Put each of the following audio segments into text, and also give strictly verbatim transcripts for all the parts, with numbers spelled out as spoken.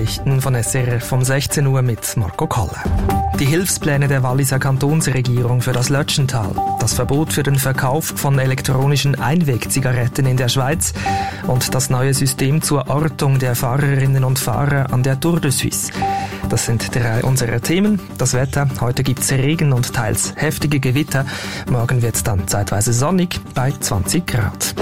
Nachrichten von S R F um sechzehn Uhr mit Marco Kolle. Die Hilfspläne der Walliser Kantonsregierung für das Lötschental, das Verbot für den Verkauf von elektronischen Einwegzigaretten in der Schweiz und das neue System zur Ortung der Fahrerinnen und Fahrer an der Tour de Suisse. Das sind drei unserer Themen. Das Wetter. Heute gibt's Regen und teils heftige Gewitter. Morgen wird's dann zeitweise sonnig bei zwanzig Grad.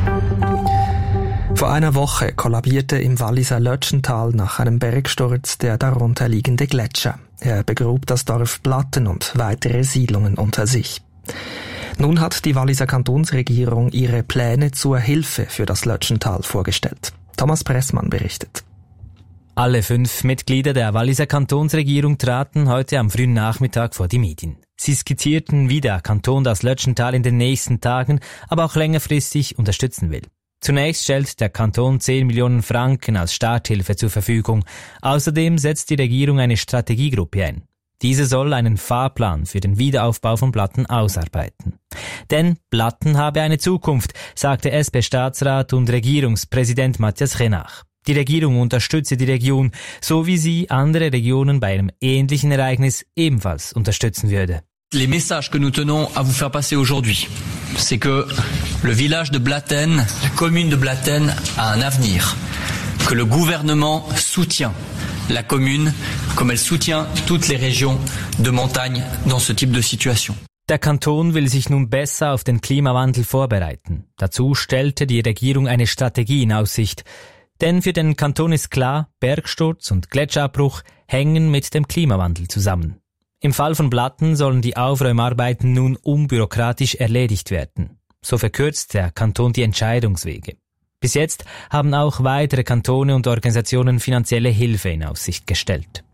Vor einer Woche kollabierte im Walliser Lötschental nach einem Bergsturz der darunter liegende Gletscher. Er begrub das Dorf Blatten und weitere Siedlungen unter sich. Nun hat die Walliser Kantonsregierung ihre Pläne zur Hilfe für das Lötschental vorgestellt. Thomas Pressmann berichtet. Alle fünf Mitglieder der Walliser Kantonsregierung traten heute am frühen Nachmittag vor die Medien. Sie skizzierten, wie der Kanton das Lötschental in den nächsten Tagen, aber auch längerfristig unterstützen will. Zunächst stellt der Kanton zehn Millionen Franken als Starthilfe zur Verfügung. Außerdem setzt die Regierung eine Strategiegruppe ein. Diese soll einen Fahrplan für den Wiederaufbau von Blatten ausarbeiten. Denn Blatten habe eine Zukunft, sagte S P-Staatsrat und Regierungspräsident Matthias Renach. Die Regierung unterstütze die Region, so wie sie andere Regionen bei einem ähnlichen Ereignis ebenfalls unterstützen würde. Les messages que nous tenons à vous faire passer aujourd'hui, c'est que le village de Blatten, la commune de Blatten a un avenir, que le gouvernement soutient la commune comme elle soutient toutes les régions de montagne dans ce type de situation. Der Kanton will sich nun besser auf den Klimawandel vorbereiten. Dazu stellte die Regierung eine Strategie in Aussicht. Denn für den Kanton ist klar, Bergsturz und Gletscherabbruch hängen mit dem Klimawandel zusammen. Im Fall von Blatten sollen die Aufräumarbeiten nun unbürokratisch erledigt werden. So verkürzt der Kanton die Entscheidungswege. Bis jetzt haben auch weitere Kantone und Organisationen finanzielle Hilfe in Aussicht gestellt.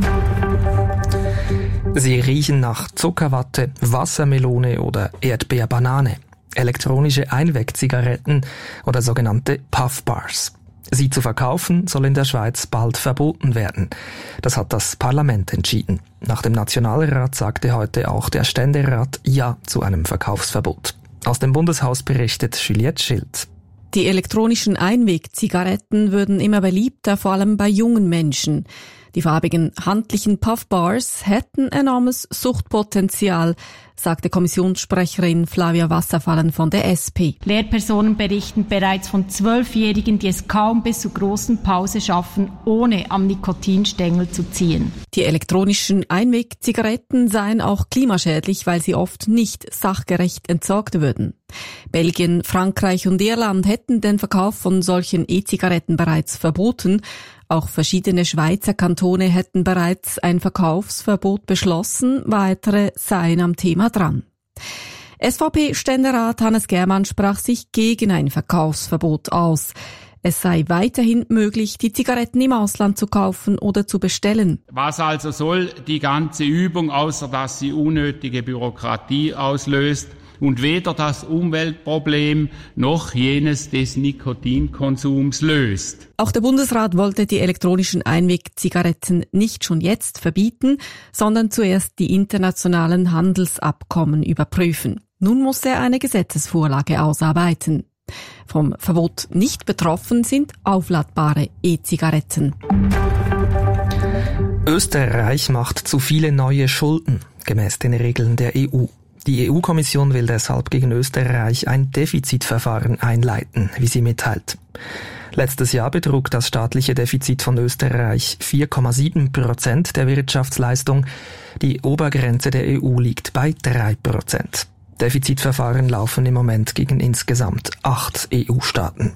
Sie riechen nach Zuckerwatte, Wassermelone oder Erdbeerbanane, elektronische Einwegzigaretten oder sogenannte Puffbars. Sie zu verkaufen soll in der Schweiz bald verboten werden. Das hat das Parlament entschieden. Nach dem Nationalrat sagte heute auch der Ständerat Ja zu einem Verkaufsverbot. Aus dem Bundeshaus berichtet Juliette Schild. Die elektronischen Einwegzigaretten würden immer beliebter, vor allem bei jungen Menschen. Die farbigen handlichen Puffbars hätten enormes Suchtpotenzial, sagte Kommissionssprecherin Flavia Wasserfallen von der S P. Lehrpersonen berichten bereits von Zwölfjährigen, die es kaum bis zur großen Pause schaffen, ohne am Nikotinstängel zu ziehen. Die elektronischen Einwegzigaretten seien auch klimaschädlich, weil sie oft nicht sachgerecht entsorgt würden. Belgien, Frankreich und Irland hätten den Verkauf von solchen E-Zigaretten bereits verboten. Auch verschiedene Schweizer Kantone hätten bereits ein Verkaufsverbot beschlossen, weitere seien am Thema dran. S V P-Ständerat Hannes Germann sprach sich gegen ein Verkaufsverbot aus. Es sei weiterhin möglich, die Zigaretten im Ausland zu kaufen oder zu bestellen. Was also soll die ganze Übung, außer dass sie unnötige Bürokratie auslöst und weder das Umweltproblem noch jenes des Nikotinkonsums löst? Auch der Bundesrat wollte die elektronischen Einwegzigaretten nicht schon jetzt verbieten, sondern zuerst die internationalen Handelsabkommen überprüfen. Nun muss er eine Gesetzesvorlage ausarbeiten. Vom Verbot nicht betroffen sind aufladbare E-Zigaretten. Österreich macht zu viele neue Schulden, gemäß den Regeln der E U. Die E U-Kommission will deshalb gegen Österreich ein Defizitverfahren einleiten, wie sie mitteilt. Letztes Jahr betrug das staatliche Defizit von Österreich vier Komma sieben Prozent der Wirtschaftsleistung. Die Obergrenze der E U liegt bei drei Prozent. Defizitverfahren laufen im Moment gegen insgesamt acht E U-Staaten.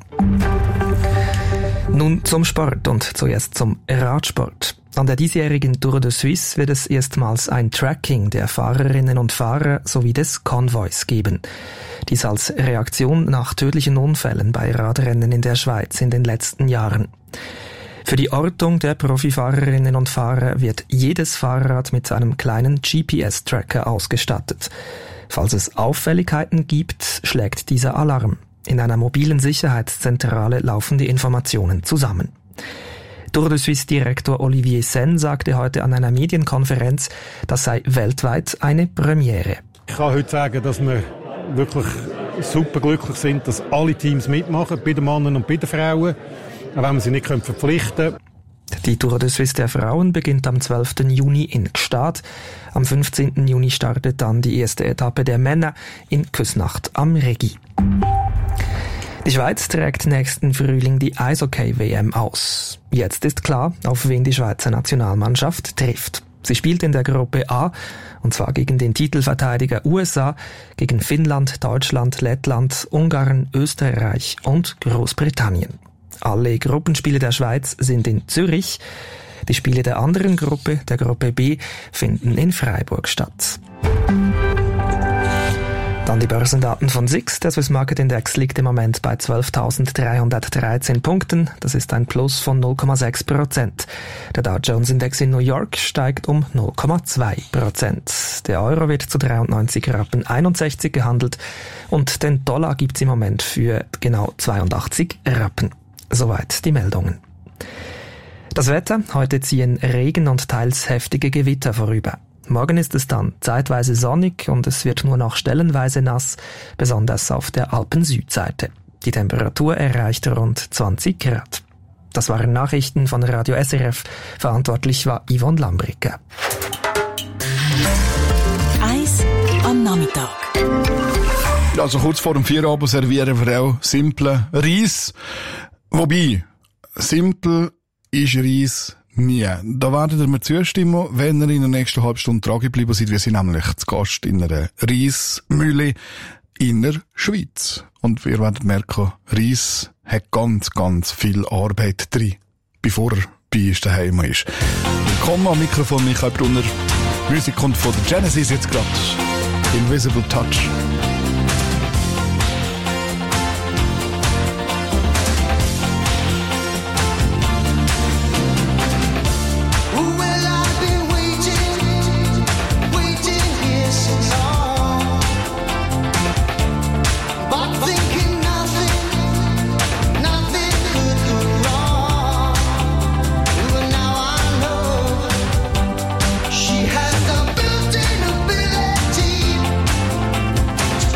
Nun zum Sport und zuerst zum Radsport. An der diesjährigen Tour de Suisse wird es erstmals ein Tracking der Fahrerinnen und Fahrer sowie des Konvois geben. Dies als Reaktion nach tödlichen Unfällen bei Radrennen in der Schweiz in den letzten Jahren. Für die Ortung der Profifahrerinnen und Fahrer wird jedes Fahrrad mit einem kleinen G P S-Tracker ausgestattet. Falls es Auffälligkeiten gibt, schlägt dieser Alarm. In einer mobilen Sicherheitszentrale laufen die Informationen zusammen. Tour de Suisse-Direktor Olivier Sen sagte heute an einer Medienkonferenz, das sei weltweit eine Premiere. Ich kann heute sagen, dass wir wirklich super glücklich sind, dass alle Teams mitmachen, bei den Männern und bei den Frauen, auch wenn wir sie nicht verpflichten können. Die Tour de Suisse der Frauen beginnt am zwölften Juni in Gstaad. Am fünfzehnten Juni startet dann die erste Etappe der Männer in Küsnacht am Regi. Die Schweiz trägt nächsten Frühling die Eishockey-W M aus. Jetzt ist klar, auf wen die Schweizer Nationalmannschaft trifft. Sie spielt in der Gruppe A, und zwar gegen den Titelverteidiger U S A, gegen Finnland, Deutschland, Lettland, Ungarn, Österreich und Großbritannien. Alle Gruppenspiele der Schweiz sind in Zürich. Die Spiele der anderen Gruppe, der Gruppe B, finden in Freiburg statt. Dann die Börsendaten von S I X. Der Swiss Market Index liegt im Moment bei zwölftausenddreihundertdreizehn Punkten. Das ist ein Plus von null Komma sechs Prozent. Der Dow Jones Index in New York steigt um null Komma zwei Prozent. Der Euro wird zu dreiundneunzig Rappen einundsechzig gehandelt und den Dollar gibt's im Moment für genau zweiundachtzig Rappen. Soweit die Meldungen. Das Wetter: Heute ziehen Regen und teils heftige Gewitter vorüber. Morgen ist es dann zeitweise sonnig und es wird nur noch stellenweise nass, besonders auf der Alpen-Südseite. Die Temperatur erreicht rund zwanzig Grad. Das waren Nachrichten von Radio S R F. Verantwortlich war Yvonne Lambricke. Eis am Nachmittag. Also kurz vor dem Feierabend servieren wir auch simplen Reis. Wobei, simpel ist Reis nie. Da werdet ihr mir zustimmen, wenn ihr in der nächsten halben Stunde dran bleiben seid. Wir sind nämlich zu Gast in einer Reismühle in der Schweiz. Und ihr werdet merken, Reis hat ganz, ganz viel Arbeit drin, bevor er bei uns daheim ist. Willkommen am Mikrofon, Michael Brunner. Musik kommt von der Genesis jetzt gerade. Invisible Touch. She has the built-in ability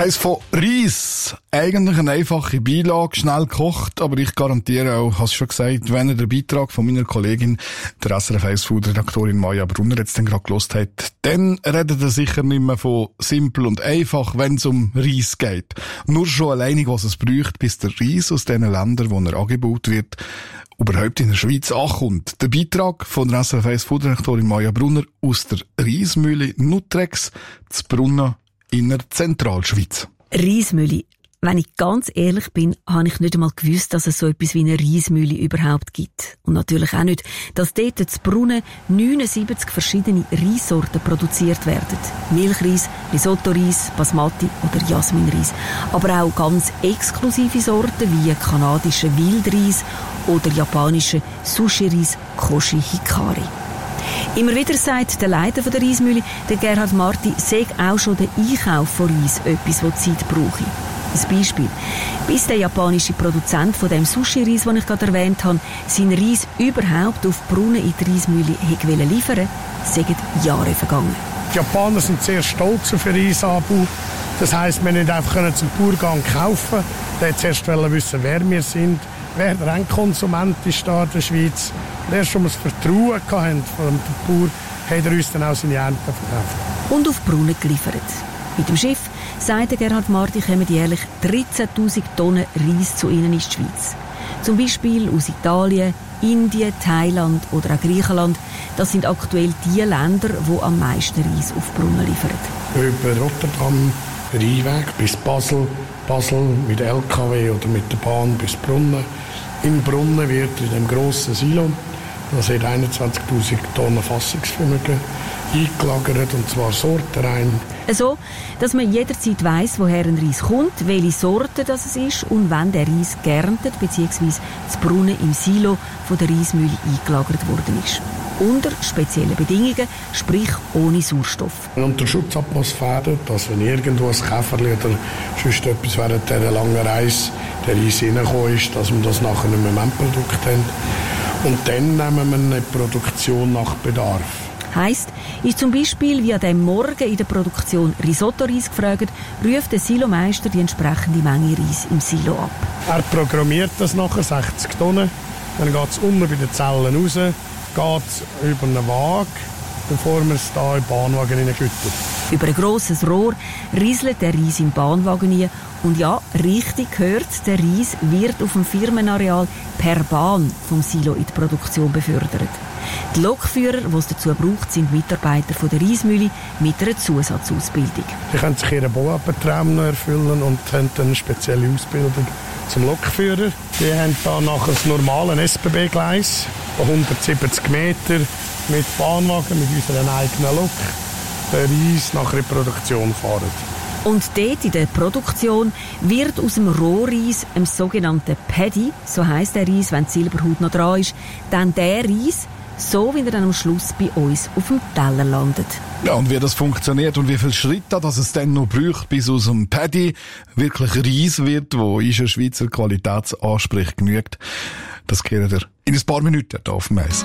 heisst von Reis. Eigentlich eine einfache Beilage, schnell gekocht, aber ich garantiere auch, hast du schon gesagt, wenn ihr den Beitrag von meiner Kollegin, der S R F eins Food-Redaktorin Maja Brunner, jetzt dann gerade gehört hat, dann redet ihr sicher nicht mehr von simpel und einfach, wenn es um Reis geht. Nur schon alleinig, was es braucht, bis der Reis aus den Ländern, wo er angebaut wird, überhaupt in der Schweiz ankommt. Der Beitrag von der S R F eins Food-Redaktorin Maja Brunner aus der Reismühle Nutrex zu Brunnen in der Zentralschweiz. Reismühle. Wenn ich ganz ehrlich bin, habe ich nicht einmal gewusst, dass es so etwas wie eine Reismühle überhaupt gibt. Und natürlich auch nicht, dass dort zu Brunnen neunundsiebzig verschiedene Reissorten produziert werden. Milchreis, Risotto-Reis, Basmati oder Jasminreis. Aber auch ganz exklusive Sorten wie kanadische Wildreis oder japanische Sushi-Reis Koshi Hikari. Immer wieder sagt der Leiter der Reismühle, der Gerhard Marti, sei auch schon der Einkauf von Reis etwas, das Zeit brauche. Ein Beispiel. Bis der japanische Produzent von dem Sushi-Reis, den ich gerade erwähnt habe, seinen Reis überhaupt auf Brunnen in die Reismühle liefern wollte, sind Jahre vergangen. Die Japaner sind sehr stolz auf den Reisanbau. Das heisst, wir nicht einfach zum Bauern kaufen. Der wollte zuerst wissen, wer wir sind, wer der Endkonsument ist da in der Schweiz. Und erst, als wir das Vertrauen hatten von dem Bauer, hat er uns dann auch seine Ernte verkauft. Und auf Brunnen geliefert. Mit dem Schiff, sagt Gerhard Marti, kommen jährlich dreizehntausend Tonnen Reis zu ihnen in die Schweiz. Zum Beispiel aus Italien, Indien, Thailand oder auch Griechenland. Das sind aktuell die Länder, die am meisten Reis auf Brunnen liefern. Über Rotterdam, Rheinweg bis Basel, Basel mit L K W oder mit der Bahn bis Brunnen. In Brunnen wird in dem grossen Silo, das hat einundzwanzigtausend Tonnen Fassungsvermögen, eingelagert, und zwar sortenrein. So, dass man jederzeit weiss, woher ein Reis kommt, welche Sorte das es ist und wann der Reis geerntet bzw. zu Brunnen im Silo von der Reismühle eingelagert worden ist. Unter speziellen Bedingungen, sprich ohne Sauerstoff. Unter Schutzatmosphäre, dass wenn irgendwo ein Käferli oder sonst etwas während dieser langen Reise der Reis reingekommen ist, dass wir das nachher nicht mehr im Endprodukt haben. Und dann nehmen wir eine Produktion nach Bedarf. Heisst, ist zum Beispiel wie an dem Morgen in der Produktion Risotto-Reis gefragt, ruft der Silomeister die entsprechende Menge Reis im Silo ab. Er programmiert das nachher, sechzig Tonnen. Dann geht es unten bei den Zellen raus, geht es über einen Wagen, bevor man es hier in den Bahnwagen hineingütet. Über ein grosses Rohr rieselt der Reis in den Bahnwagen hinein. Und ja, richtig gehört, der Reis wird auf dem Firmenareal per Bahn vom Silo in die Produktion befördert. Die Lokführer, die es dazu braucht, sind Mitarbeiter von der Reismühle mit einer Zusatzausbildung. Sie können sich ihren Bauarbeitertraum noch erfüllen und haben dann eine spezielle Ausbildung zum Lokführer. Die haben dann nach einem normalen S B B-Gleis von hundertsiebzig Meter mit Bahnwagen, mit unserer eigenen Lok, den Reis nach der Produktion fahren. Und dort in der Produktion wird aus dem Rohreis, einem sogenannten Paddy, so heisst der Reis, wenn die Silberhaut noch dran ist, dann der Reis, so wie er dann am Schluss bei uns auf dem Teller landet. Ja, und wie das funktioniert und wie viele Schritte dass es dann noch braucht, bis aus dem Paddy wirklich Reis wird, wo unserer Schweizer Qualitätsansprüche genügt, das gehört ihr in ein paar Minuten hier auf dem Eis.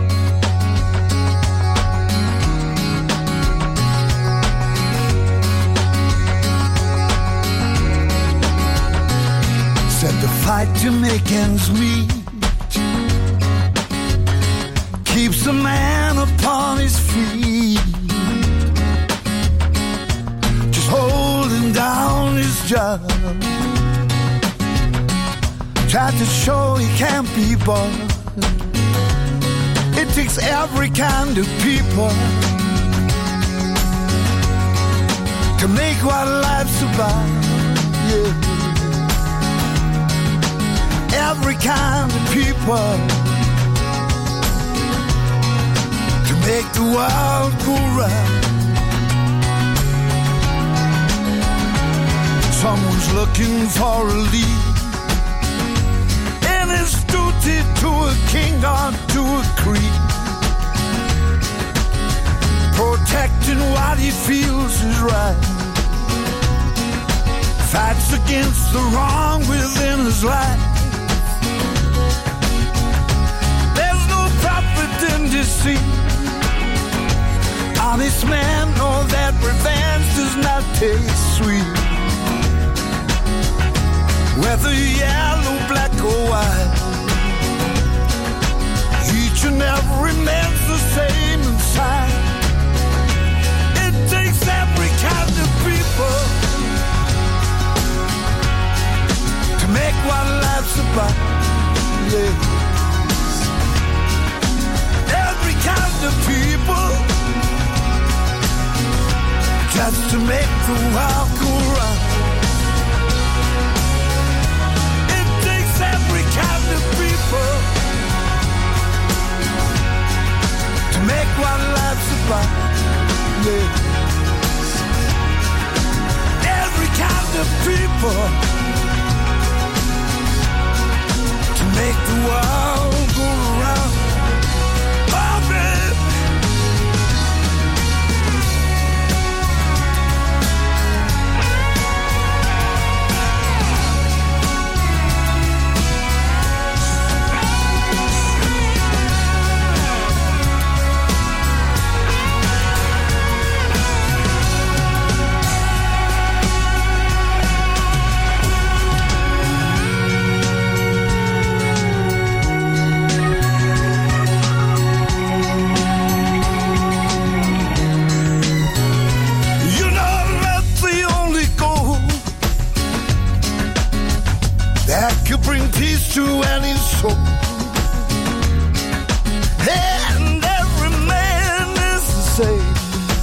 Said the fight to make ends meet keeps a man upon his feet, just holding down his job. Tried to show he can't be bought. It takes every kind of people to make what life's about. Yeah. Every kind of people to make the world go round. Someone's looking for a lead, and it's duty to a king or to a creed, protecting what he feels is right, fights against the wrong within his life. Deceit. Honest man know that revenge does not taste sweet. whether yellow, black or white. Each and every man's the same inside. It takes every kind of people to make what life's about. Yeah. Every kind of people just to make the world go round. It takes every kind of people to make what life's about. Yeah. Every kind of people to make the world go round. Oh, baby. Bring peace to any soul. And every man is the same.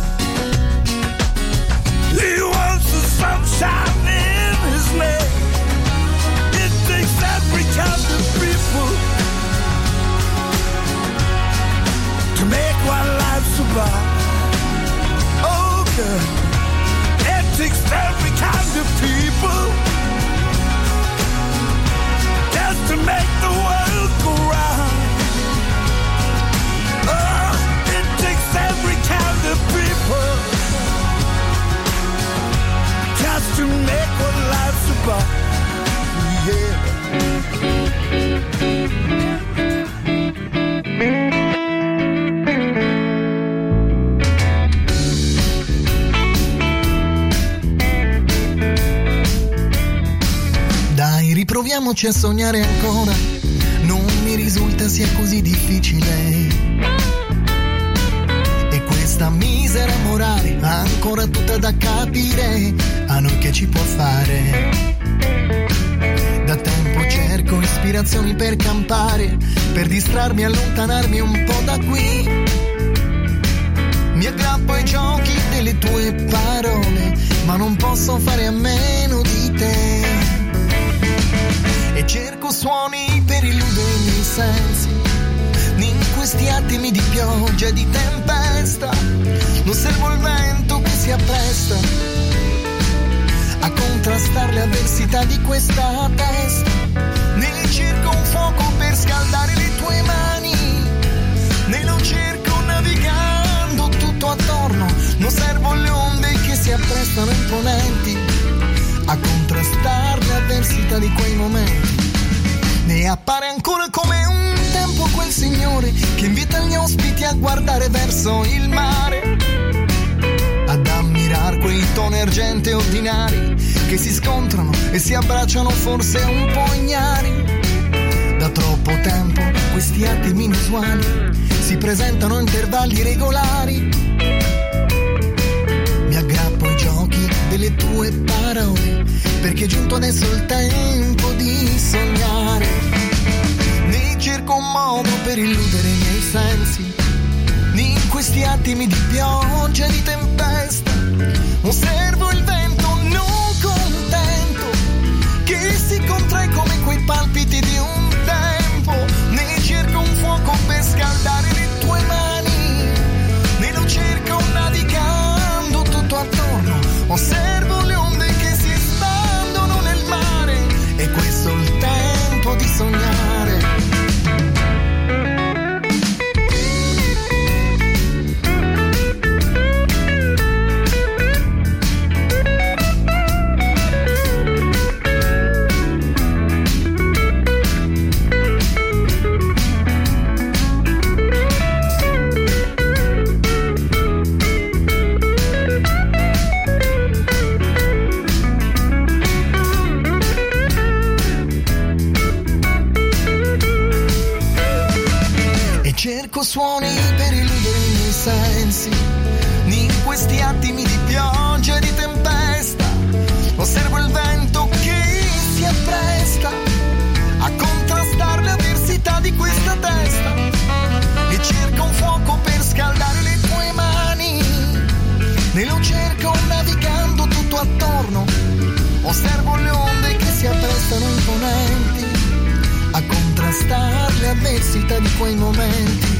He wants the sunshine in his name. It takes every kind of people to make what life's about. Oh, girl. It takes every kind of people to make the world go round. Oh, it takes every kind of people just to make what life's about. Yeah. Proviamoci a sognare ancora, non mi risulta sia così difficile. E questa misera morale ancora tutta da capire, a noi che ci può fare. Da tempo cerco ispirazioni per campare, per distrarmi e allontanarmi un po' da qui. Mi aggrappo ai giochi delle tue parole, ma non posso fare a meno di te. E cerco suoni per illudere i miei sensi in questi attimi di pioggia e di tempesta. Osservo il vento che si appresta a contrastare le avversità di questa testa. Ne cerco un fuoco per scaldare le tue mani, ne lo cerco navigando tutto attorno. Osservo le onde che si apprestano imponenti a contrastare le avversità di quei momenti. Ne appare ancora come un tempo quel signore che invita gli ospiti a guardare verso il mare, ad ammirar quei toni argenti ordinari che si scontrano e si abbracciano forse un po' ignari. Da troppo tempo questi attimi inusuali si presentano a intervalli regolari. Mi aggrappo ai giochi delle tue parole, perché è giunto adesso il tempo di sognare. Ne cerco un modo per illudere i miei sensi in questi attimi di pioggia e di tempesta. Osservo il vento non contento che si contrae come quei palpiti di un tempo. Ne cerco un fuoco per scaldare le tue mani, ne lo cerco navigando tutto attorno. Osservo le onde che si espandono nel mare, e questo è il tempo di sognare. Cerco suoni per illudere i miei sensi, in questi attimi di pioggia e di tempesta. Osservo il vento che si appresta a contrastare le avversità di questa testa e cerco un fuoco per scaldare le tue mani. Ne lo cerco navigando tutto attorno, osservo le onde che si apprestano imponenti a contrastare le avversità di quei momenti.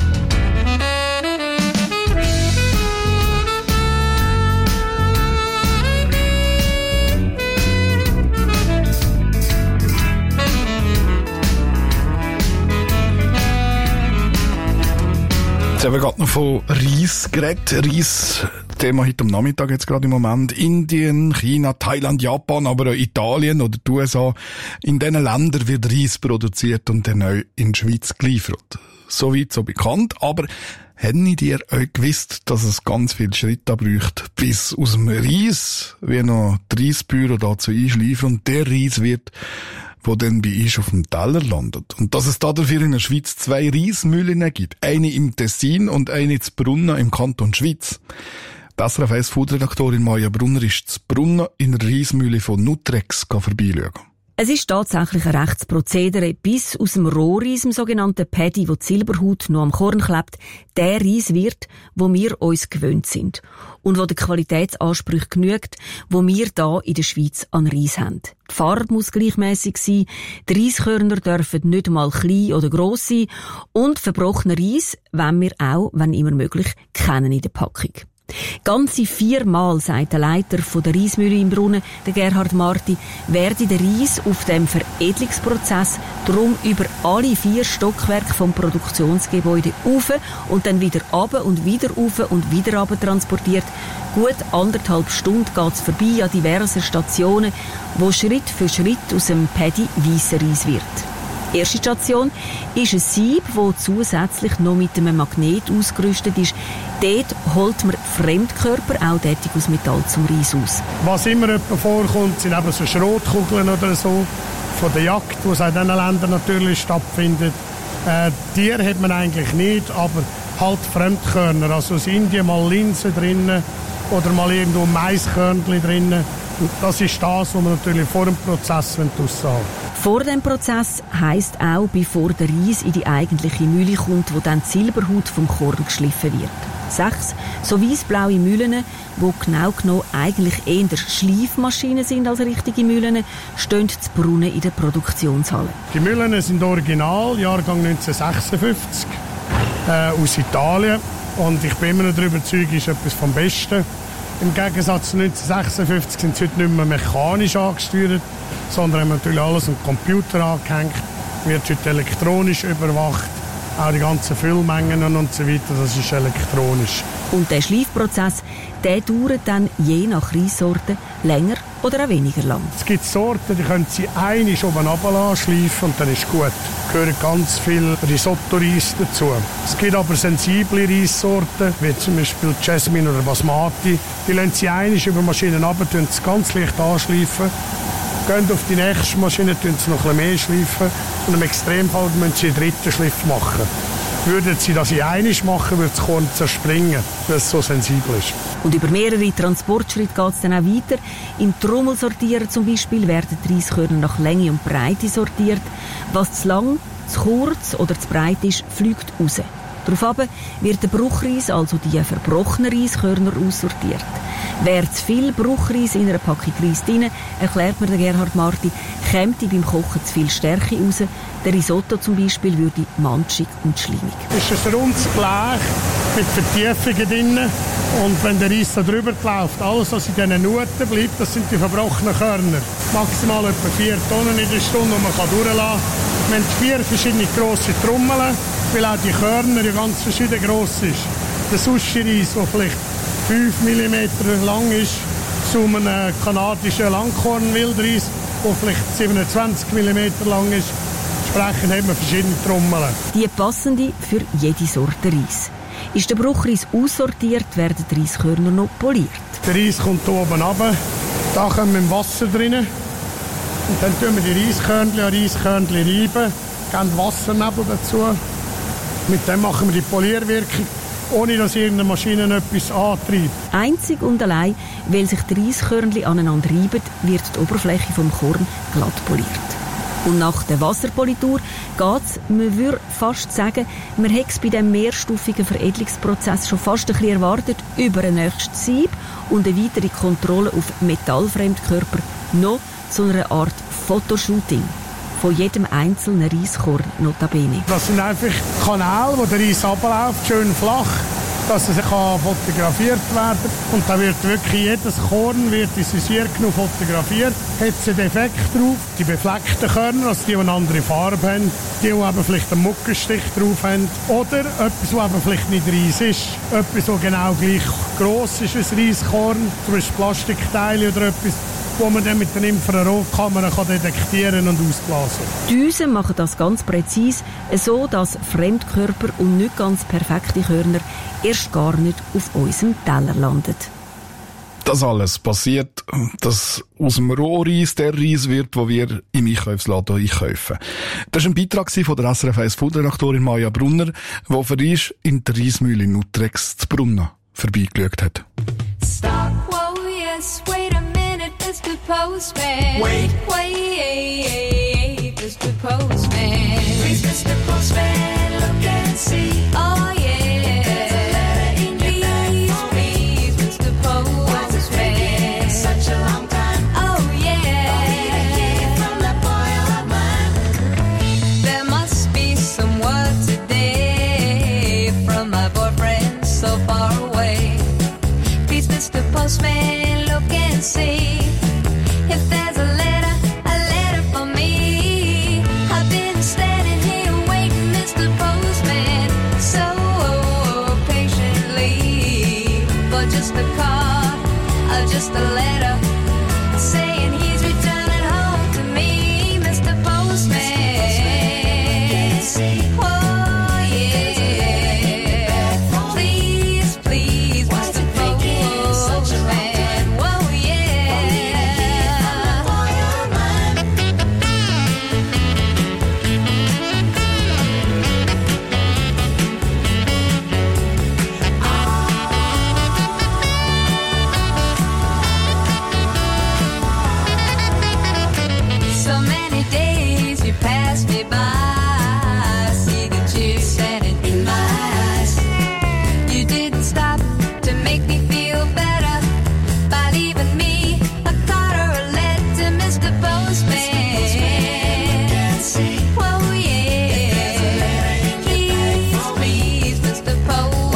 Jetzt haben wir gerade noch von Reis geredet. Reis, Thema heute am Nachmittag jetzt gerade im Moment. Indien, China, Thailand, Japan, aber auch Italien oder die U S A. In diesen Ländern wird Reis produziert und dann auch in die Schweiz geliefert. Soweit so bekannt, aber haben ihr euch gewusst, dass es ganz viele Schritte braucht, bis aus dem Reis, wie noch die Reisbüro dazu einschleifen und der Reis wird, wo dann bei uns auf dem Teller landet. Und dass es dafür in der Schweiz zwei Reismühlen gibt. Eine im Tessin und eine in Brunnen im Kanton Schwyz. Die S R F eins-Food-Redaktorin Maja Brunner ist in Brunnen in der Reismühle von Nutrex vorbeischauen. Es ist tatsächlich ein rechtes Prozedere, bis aus dem Rohreis, dem sogenannten Paddy, wo die Silberhaut noch am Korn klebt, der Reis wird, wo wir uns gewöhnt sind. Und wo der Qualitätsanspruch genügt, wo wir da in der Schweiz an Reis haben. Die Farbe muss gleichmässig sein, die Reiskörner dürfen nicht mal klein oder gross sein und verbrochener Reis wollen wir auch, wenn immer möglich, kennen in der Packung. Ganze viermal, sagt der Leiter von der Reismühle im Brunnen, der Gerhard Marti, werde der Reis auf dem Veredelungsprozess drum über alle vier Stockwerke vom Produktionsgebäude auf und dann wieder runter und wieder auf und wieder runter transportiert. Gut anderthalb Stunden geht's vorbei an diversen Stationen, wo Schritt für Schritt aus dem Paddy weisser Reis wird. Erste Station ist ein Sieb, das zusätzlich noch mit einem Magnet ausgerüstet ist. Dort holt man Fremdkörper, auch tätig aus Metall, zum Reis aus. Was immer etwa vorkommt, sind eben so Schrotkugeln oder so, von der Jagd, die in diesen Ländern natürlich stattfindet. Äh, Tiere hat man eigentlich nicht, aber halt Fremdkörner. Also aus Indien mal Linsen drinnen oder mal irgendwo Maiskörnchen drinnen. Das ist das, was man natürlich vor dem Prozess raushaben. Vor dem Prozess heisst auch, bevor der Reis in die eigentliche Mühle kommt, wo dann die Silberhaut vom Korn geschliffen wird. Sechs so weissblaue Mühlen, die genau genommen eigentlich eher Schleifmaschinen sind als richtige Mühlen, stehen zu Brunnen in der Produktionshalle. Die Mühlen sind original, Jahrgang neunzehnhundertsechsundfünfzig, äh, aus Italien. Und ich bin immer noch darüber überzeugt, ist etwas vom Besten. Im Gegensatz zu neunzehnhundertsechsundfünfzig sind sie heute nicht mehr mechanisch angesteuert, sondern haben natürlich alles am Computer angehängt, wird heute elektronisch überwacht, auch die ganzen Füllmengen und so weiter, das ist elektronisch. Und der Schleifprozess, der dauert dann je nach Reissorte länger oder auch weniger lang. Es gibt Sorten, die können Sie einmal oben runterschleifen und dann ist gut. Da gehören ganz viel Risotto-Reis dazu. Es gibt aber sensible Reissorten, wie zum Beispiel Jasmin oder Basmati. Die lassen Sie einmal über Maschinen runter, tun sie ganz leicht anschleifen. Gehen auf die nächste Maschine, tun sie noch ein bisschen mehr schleifen. Und im Extremfall müssen Sie einen dritten Schliff machen. Würden Sie das in einmal machen, würde das Korn zerspringen, weil es so sensibel ist. Und über mehrere Transportschritte geht es dann auch weiter. Im Trommelsortieren zum Beispiel werden die Reiskörner nach Länge und Breite sortiert. Was zu lang, zu kurz oder zu breit ist, fliegt raus. Daraufhin wird der Bruchreis, also die verbrochenen Reiskörner, aussortiert. Wäre zu viel Bruchreis in einer Packung Reis drin, erklärt mir der Gerhard Marti, käme beim Kochen zu viel Stärke raus. Der Risotto zum Beispiel würde manchig und schleimig. Es ist ein rundes Blech mit Vertiefungen drin. Und wenn der Reis da drüber läuft, alles, was in diesen Nuten bleibt, das sind die verbrochenen Körner. Maximal etwa vier Tonnen in der Stunde, die man durchlassen kann. Wir haben vier verschiedene grosse Trommeln, weil auch die Körner ja ganz verschieden gross ist. Der Sushi-Reis, der vielleicht fünf Millimeter lang ist, zu einem kanadischen Langkorn-Wildreis, der vielleicht siebenundzwanzig Millimeter lang ist. Entsprechend haben wir verschiedene Trommeln. Die passende für jede Sorte Reis. Ist der Bruchreis aussortiert, werden die Reiskörner noch poliert. Der Reis kommt hier oben runter. Da kommen wir im Wasser drin. Und dann tun wir die Reiskörnchen an Reiskörnchen reiben, geben Wassernebel dazu. Mit dem machen wir die Polierwirkung, ohne dass irgendeine Maschine etwas antreibt. Einzig und allein, weil sich die Reiskörnchen aneinander reiben, wird die Oberfläche vom Korn glatt poliert. Und nach der Wasserpolitur geht's, man würde fast sagen, man hätte es bei diesem mehrstufigen Veredelungsprozess schon fast ein bisschen erwartet, über ein nächstes Sieb und eine weitere Kontrolle auf Metallfremdkörper noch zu einer Art Fotoshooting von jedem einzelnen Reiskorn notabene. Das sind einfach Kanäle, wo der Reis abläuft, schön flach, dass er kann fotografiert werden kann. Und da wird wirklich jedes Korn wird isoliert genug fotografiert. Hat es einen Defekt drauf, die befleckten Körner, also die, die eine andere Farbe haben, die, die eben vielleicht einen Muckenstich drauf haben, oder etwas, das eben vielleicht nicht Reis ist, etwas, das genau gleich gross ist wie ein Reiskorn, zum Beispiel Plastikteile oder etwas, wo man dann mit der Infrarotkamera detektieren und ausblasen kann. Die Düsen machen das ganz präzise, so dass Fremdkörper und nicht ganz perfekte Körner erst gar nicht auf unserem Teller landen. Das alles passiert, dass aus dem Rohreis der Reis wird, den wir im Einkaufsladen einkaufen. Das war ein Beitrag von der S R F eins Food-Redaktorin Maja Brunner, die für uns in der Reismühle in Utrecht zu Brunnen vorbeigeschaut hat. Stop, whoa, yes, wait a minute, Mister Postman. Wait, wait, Mister Postman. Please, Mister Postman, look and see. Oh, yeah. Postman, look and see if there's a letter, a letter for me. I've been standing here waiting, Mister Postman, so patiently for just a card or just a letter saying he's returning home to me, Mister Postman. Oh yeah, please, please, Mister Postman. Whoa, so many days you passed me by. I see the tears standing in my eyes. You didn't stop to make me feel better by leaving me a card or a letter, Mister Postman. Whoa, yeah. Please, please, Mister Postman.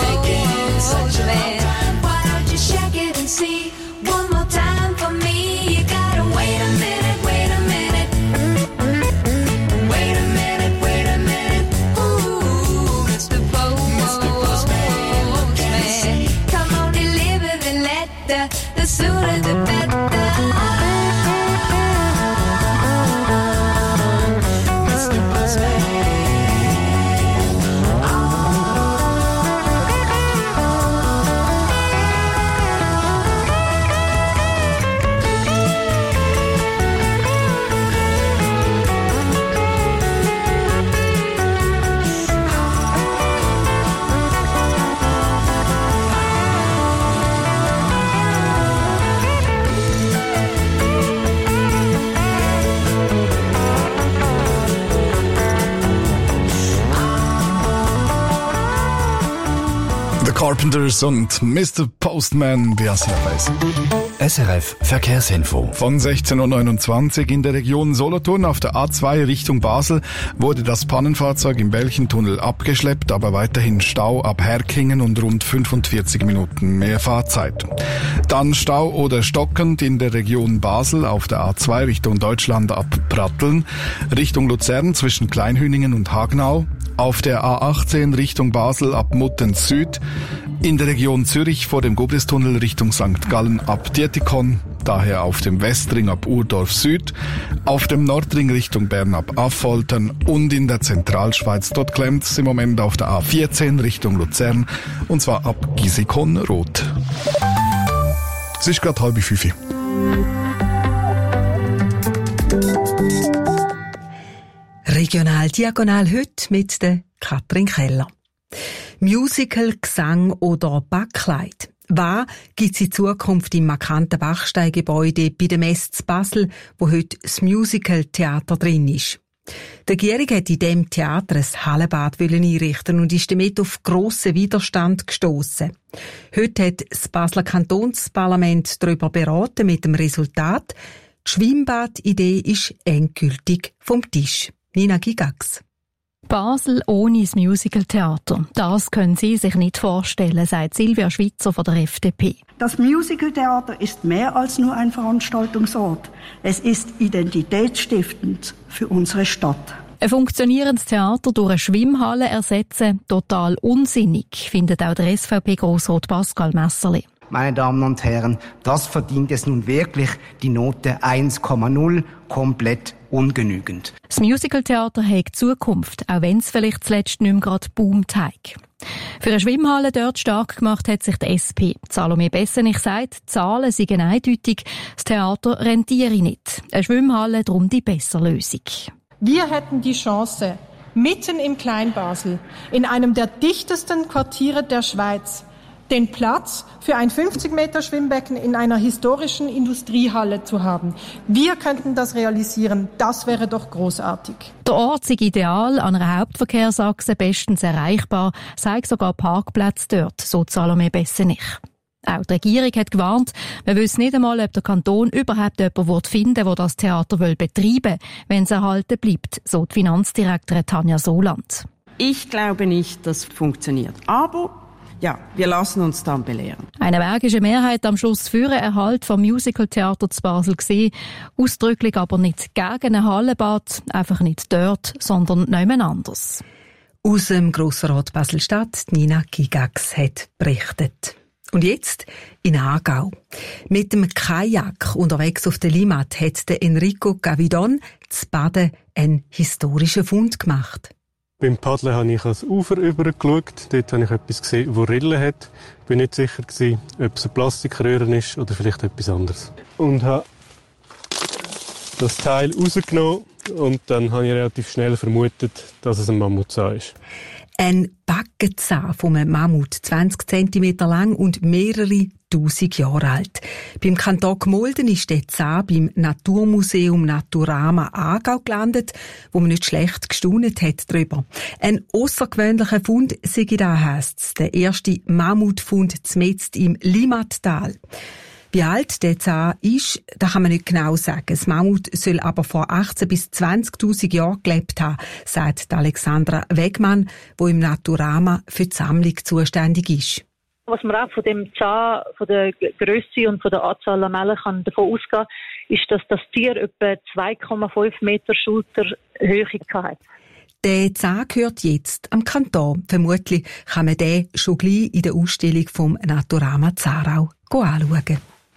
Why don't you check it and see one more time for me? You gotta wait a minute, wait a minute. Wait a minute, wait a minute. Ooh, Mister Postman. Come on, deliver the letter. The sooner the better. Mister Postman. The Carpenters und Mister Postman bei S R F eins. S R F Verkehrsinfo. Von sechzehn Uhr neunundzwanzig in der Region Solothurn auf der A zwei Richtung Basel wurde das Pannenfahrzeug im Belchentunnel abgeschleppt, aber weiterhin Stau ab Herkingen und rund fünfundvierzig Minuten mehr Fahrzeit. Dann Stau oder stockend in der Region Basel auf der A zwei Richtung Deutschland ab Pratteln, Richtung Luzern zwischen Kleinhüningen und Hagenau, auf der A achtzehn Richtung Basel ab Muttenz Süd, in der Region Zürich vor dem Gobristunnel Richtung Sankt Gallen ab Dietikon, daher auf dem Westring ab Urdorf Süd, auf dem Nordring Richtung Bern ab Affoltern und in der Zentralschweiz, dort klemmt es im Moment auf der A vierzehn Richtung Luzern und zwar ab Gisikon Rot. Es ist gerade halb fünf. Regional Diagonal heute mit der Katrin Keller. Musical, Gesang oder Backkleid? Was gibt es in Zukunft im markanten Bachsteingebäude bei der Messe zu Basel, wo heute das Musical-Theater drin ist? Die Regierung hat in diesem Theater ein Hallenbad einrichten und ist damit auf grossen Widerstand gestossen. Heute hat das Basler Kantonsparlament darüber beraten mit dem Resultat, die Schwimmbadidee ist endgültig vom Tisch. Nina Gigax. Basel ohne das Musical-Theater. Das können Sie sich nicht vorstellen, sagt Silvia Schwitzer von der F D P. Das Musical-Theater ist mehr als nur ein Veranstaltungsort. Es ist identitätsstiftend für unsere Stadt. Ein funktionierendes Theater durch eine Schwimmhalle ersetzen, total unsinnig, findet auch der S V P-Grossrat Pascal Messerli. Meine Damen und Herren, das verdient es nun wirklich die Note eins Komma null, komplett ungenügend. Das Musical-Theater hat Zukunft, auch wenn es vielleicht zuletzt nicht mehr gerade boomt hat. Für eine Schwimmhalle dort stark gemacht hat sich der S P. Salome Bessenich sagt, die Zahlen seien eindeutig, das Theater rentiere nicht. Eine Schwimmhalle darum die bessere Lösung. Wir hätten die Chance, mitten im Kleinbasel, in einem der dichtesten Quartiere der Schweiz, den Platz für ein fünfzig Meter Schwimmbecken in einer historischen Industriehalle zu haben. Wir könnten das realisieren. Das wäre doch großartig. Der Ort sei ideal, an einer Hauptverkehrsachse bestens erreichbar, sei sogar Parkplätze dort, so Salome Bessenich. Auch die Regierung hat gewarnt, man wüsste nicht einmal, ob der Kanton überhaupt jemanden finden will, der das Theater betreiben will, wenn es erhalten bleibt, so die Finanzdirektorin Tanja Soland. Ich glaube nicht, dass es funktioniert. Aber ja, wir lassen uns dann belehren. Eine bergische Mehrheit am Schluss für einen Erhalt vom Musical-Theater zu Basel gesehen, ausdrücklich aber nicht gegen ein Hallenbad, einfach nicht dort, sondern niemand anders. Aus dem Grossrat Basel-Stadt, Nina Gigax hat berichtet. Und jetzt in Aargau. Mit dem Kajak unterwegs auf der Limmat hat der Enrico Gavidon zu Baden einen historischen Fund gemacht. Beim Paddeln habe ich ans Ufer übergeschaut. Dort habe ich etwas gesehen, das Rillen hat. Ich war nicht sicher, ob es ein Plastikröhren ist oder vielleicht etwas anderes. Und habe das Teil rausgenommen und dann habe ich relativ schnell vermutet, dass es ein Mammutzahn ist. Ein Backenzahn von einem Mammut, zwanzig Zentimeter lang und mehrere tausend Jahre alt. Beim Kanton Gmolden ist der Zahn beim Naturmuseum Naturama Aargau gelandet, wo man nicht schlecht gestaunet hat darüber. Ein aussergewöhnlicher Fund sei da, heisst's. Der erste Mammutfund zmetzt im Limmattal. Wie alt der Zahn ist, das kann man nicht genau sagen. Das Mammut soll aber vor achtzehn bis zwanzigtausend Jahren gelebt haben, sagt Alexandra Wegmann, die im Naturama für die Sammlung zuständig ist. Was man auch von dem Zahn, von der Grösse und von der Anzahl Lamellen kann davon ausgehen, ist, dass das Tier etwa zwei Komma fünf Meter Schulterhöhe hat. Der Zahn gehört jetzt am Kanton. Vermutlich kann man den schon gleich in der Ausstellung vom Naturama Zarau anschauen.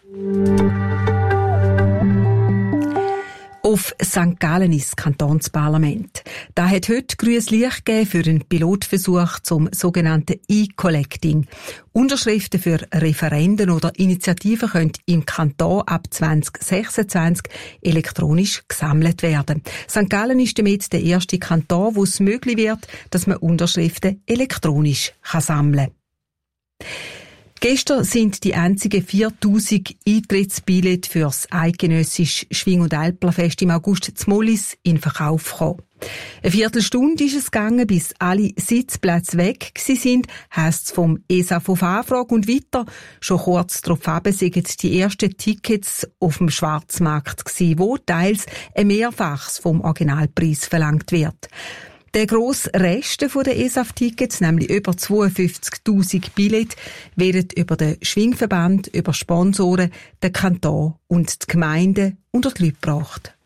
Auf Sankt Gallen ist das Kantonsparlament. Da hat heute grünes Licht gegeben für einen Pilotversuch zum sogenannten E-Collecting. Unterschriften für Referenden oder Initiativen können im Kanton ab zwanzig sechsundzwanzig elektronisch gesammelt werden. Sankt Gallen ist damit der erste Kanton, wo es möglich wird, dass man Unterschriften elektronisch sammeln kann. Gestern sind die einzigen viertausend Eintrittsbillette für das eidgenössische Schwing- und Alplerfest im August zu Mollis in Verkauf gekommen. Eine Viertelstunde ist es gegangen, bis alle Sitzplätze weg sind, heisst es vom E S A V auf Anfrage und weiter. Schon kurz darauf sind die ersten Tickets auf dem Schwarzmarkt gewesen, wo teils ein Mehrfaches vom Originalpreis verlangt wird. Der grosse Rest der E S A F-Tickets, nämlich über zweiundfünfzigtausend Billette, werden über den Schwingverband, über Sponsoren, den Kanton und die Gemeinden unter die Leute gebracht.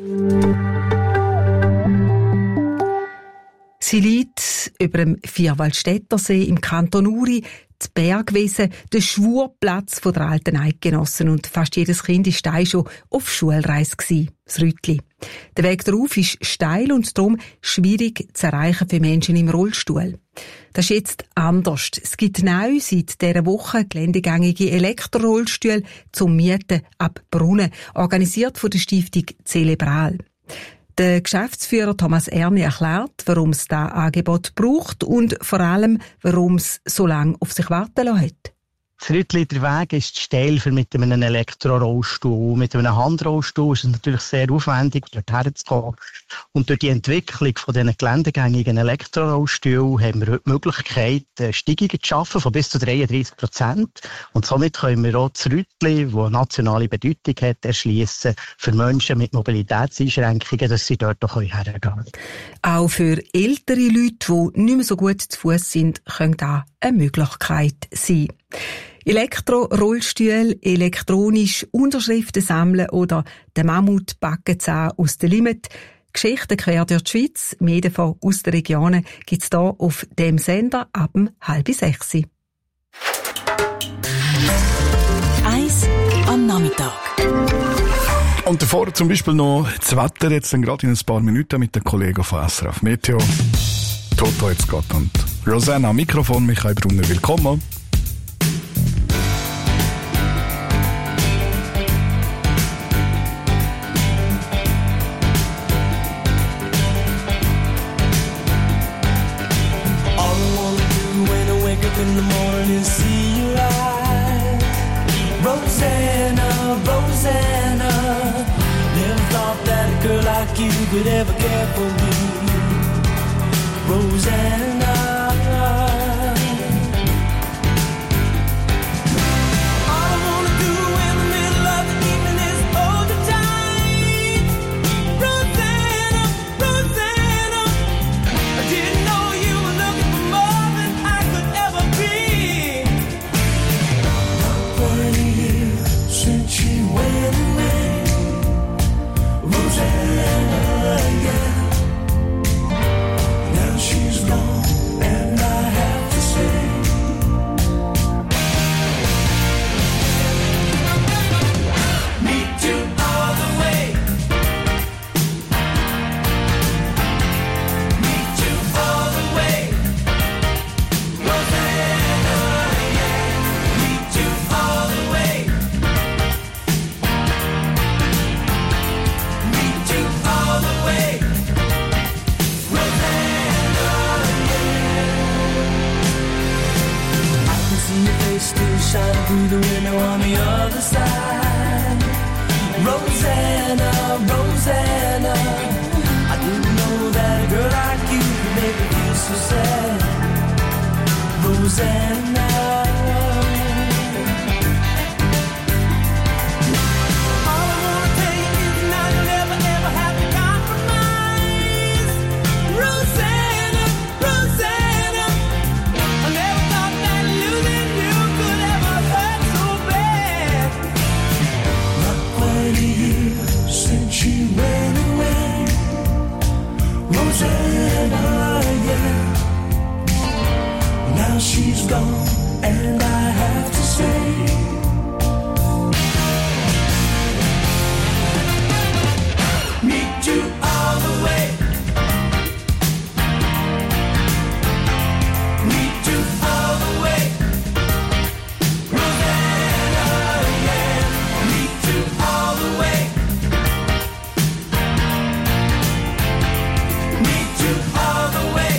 Sie liegt über dem Vierwaldstättersee im Kanton Uri, die Bergwiese, der Schwurplatz der alten Eidgenossen, und fast jedes Kind war schon auf Schulreise gsi, das Rütli. Der Weg darauf ist steil und darum schwierig zu erreichen für Menschen im Rollstuhl. Das ist jetzt anders. Es gibt neu seit dieser Woche geländegängige Elektrorollstühle zum Mieten ab Brunnen, organisiert von der Stiftung Celebral. Der Geschäftsführer Thomas Erni erklärt, warum es dieses Angebot braucht und vor allem, warum es so lange auf sich warten lassen hat. Das Rüttlider Weg ist steil für mit einem Elektrorollstuhl. Mit einem Handrollstuhl ist es natürlich sehr aufwendig, dort herzukommen. Und durch die Entwicklung von diesen geländegängigen Elektrorollstühlen haben wir heute die Möglichkeit, Steigungen zu schaffen von bis zu dreiunddreißig Prozent. Und somit können wir auch das Rüttli, das eine nationale Bedeutung hat, erschliessen für Menschen mit Mobilitätseinschränkungen, dass sie dort auch hergehen können. Auch für ältere Leute, die nicht mehr so gut zu Fuss sind, könnte das eine Möglichkeit sein. Elektro-Rollstühle, elektronisch Unterschriften sammeln oder den Mammut-Backenzahn aus der Limit. Geschichten quer durch die Schweiz, mehr davon aus den Regionen, gibt es hier auf dem Sender ab um halb sechs. Eins am Nachmittag. Und davor zum Beispiel noch das Wetter, jetzt dann gerade in ein paar Minuten mit den Kollegen von S R F Meteo. Toto jetzt geht und Rosanna am Mikrofon, Michael Brunner, willkommen. In the morning, see you ride. Rosanna, Rosanna, never thought that a girl like you could ever care for me. Rosanna. Shine through the window on the other side. Rosanna, Rosanna, I didn't know that a girl like you could make me feel so sad. Rosanna. She's gone, and I have to say, meet you all the way. Meet you all the way. Rosanna, yeah. Meet you all the way. Meet you all the way.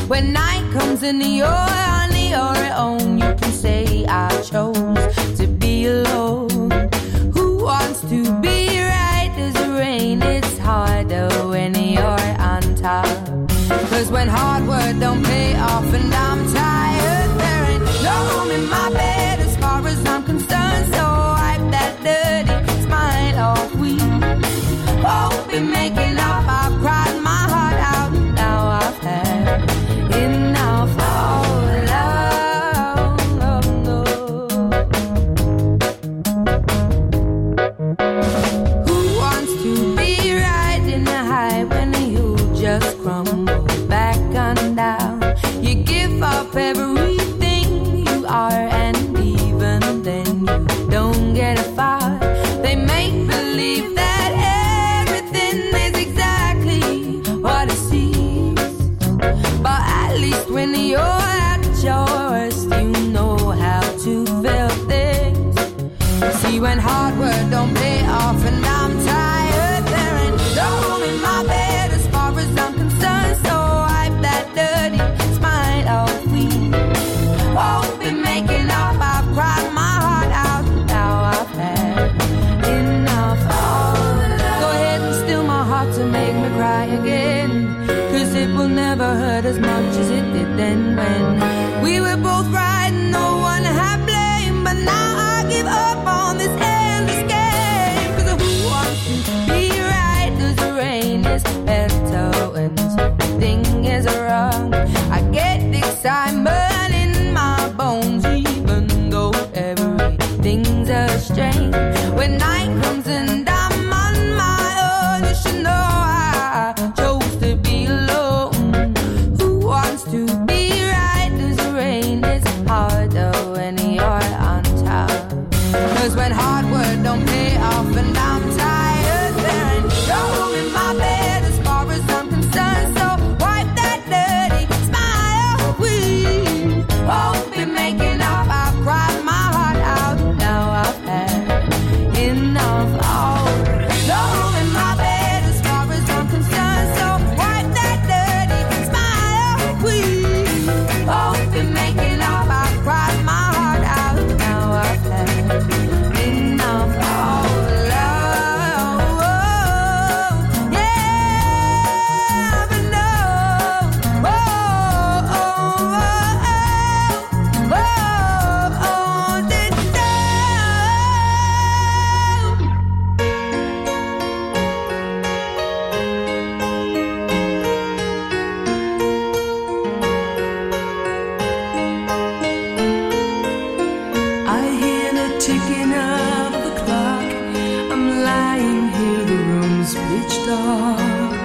When night comes and you're on your own, you can say I chose to be alone. Who wants to be right as the rain? It's harder when you're on top. Cause when hard work don't pay off and I'm tired, there ain't no room in my bed as far as I'm concerned. So wipe that dirty smile off. We won't be making up. I've cried my heart out. Now I've had enough of love. Who wants to be riding a high when you just crumble back on down? You give up everything you are, and even then you don't get a far. They make believe that everything is exactly what it seems, but at least when you're at your worst, you know how to feel things. See, when hard work don't pay off and I'm tired, there ain't no room in my bed as far as I'm concerned. So wipe that dirty smile off. We won't be making up. I've cried my heart out. Now I've had enough of love. Go ahead and steal my heart to make me cry again, cause it will never hurt as much as it did then when we were both right and no one had blame. But now I give up on this endless game, cause who wants to be right as the rain is better when something is wrong. I get excitement in my bones even though everything's a strain. When night comes and I'm on my own, you should know I chose to be alone. Who wants to be right as the rain is harder when you're on top. Cause when hard work don't pay off and I'm tired, there ain't no room in my bed as far as I'm concerned. So wipe that dirty smile. We won't be making up. I've cried my heart out. Now I've had enough. Oh, no room in my bed as far as I'm concerned. So wipe that dirty smile. We won't be making up. I've cried my heart out. Now I've had enough. Oh, love. Oh, yeah, but no. Oh, oh, oh, oh, oh, oh, did I hear the ticking of the clock. I'm lying here, the room's pitch dark.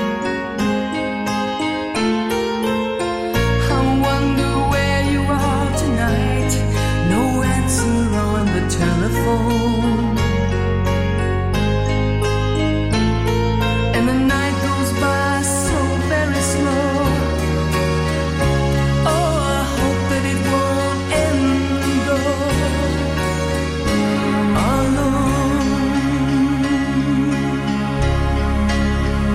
I wonder where you are tonight. No answer on the telephone. And the night goes by so very slow. Oh, I hope that it won't end alone.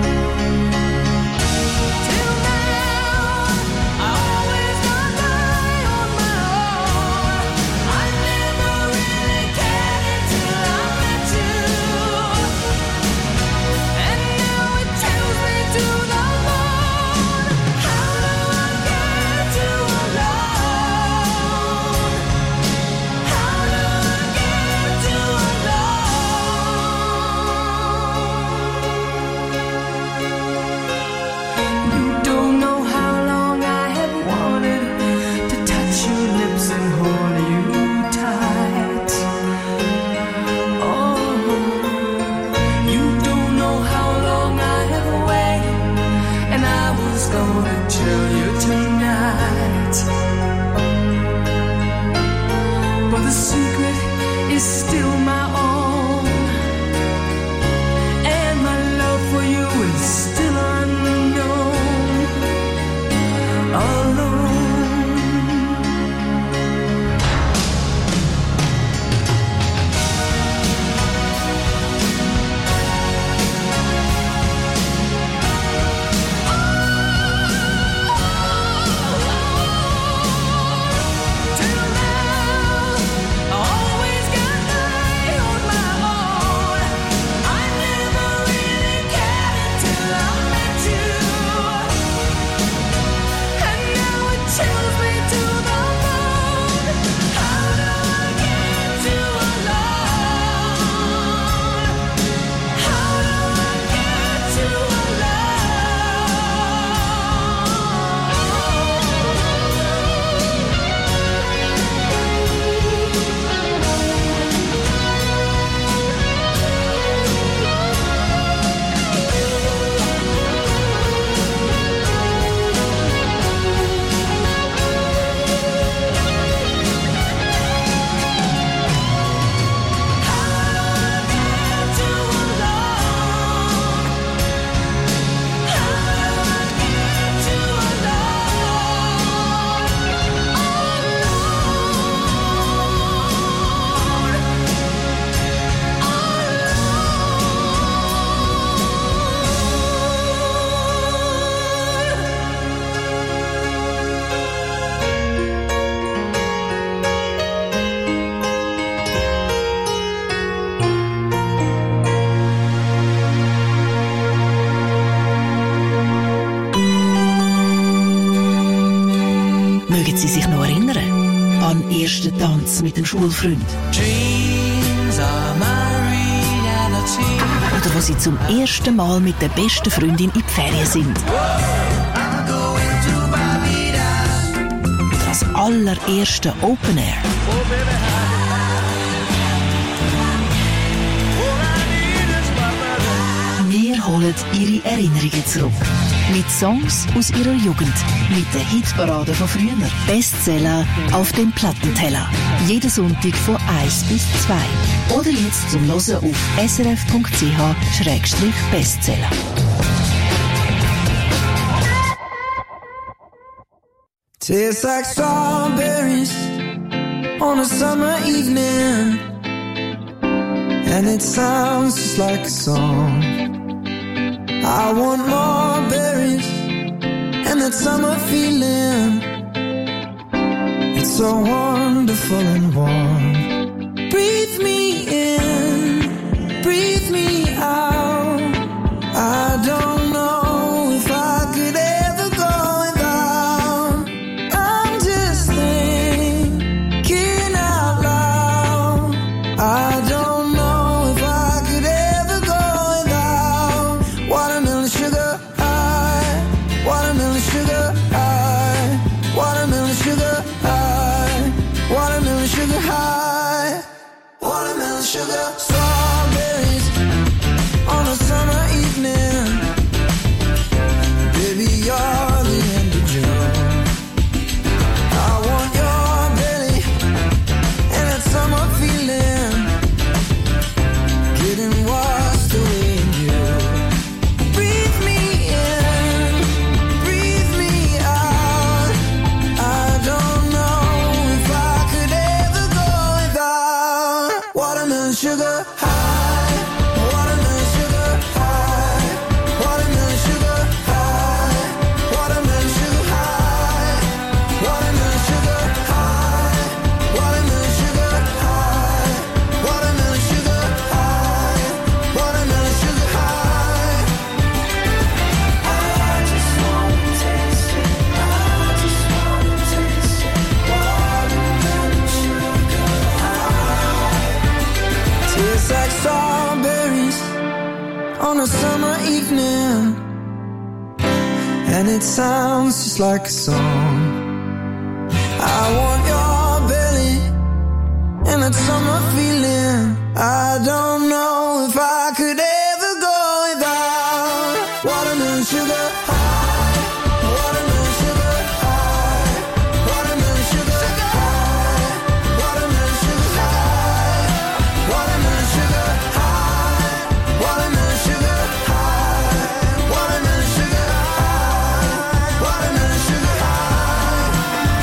Tanz mit dem Schulfreund. Oder wo sie zum ersten Mal mit der besten Freundin in die Ferien sind. Oder das allererste Open Air. Wir holen ihre Erinnerungen zurück. Mit Songs aus ihrer Jugend. Mit der Hitparade von früher. Bestseller auf dem Plattenteller. Jeden Sonntag von eins bis zwei. Oder jetzt zum Hören auf s r f punkt c h slash bestseller. Tastes like strawberries on a summer evening, and it sounds just like a song. I want more berries and that summer feeling. It's so wonderful and warm. Breathe me in, breathe me out. I don't know if I could ever go without. I'm just thinking out loud. I don't know if I could ever go without watermelon sugar high, watermelon sugar high, watermelon sugar high, watermelon sugar high, watermelon sugar. Strawberries on a summer evening. Baby, you're the end of June. I want your belly and that summer feeling, getting washed away in you. Breathe me in, breathe me out. I don't know if I could ever go without watermelon sugar high, watermelon sugar high, watermelon sugar high, watermelon sugar high, watermelon sugar high, watermelon sugar high, watermelon sugar high, watermelon sugar high. I just wanna taste it, I just wanna taste it, watermelon sugar high. Tastes like strawberries on a summer evening, and it sounds just like a song. I want your belly and that summer feeling. I don't know if I could ever go without watermelon sugar high, watermelon sugar high, watermelon sugar high, watermelon sugar high, watermelon sugar high, watermelon sugar high, watermelon sugar high, watermelon sugar high.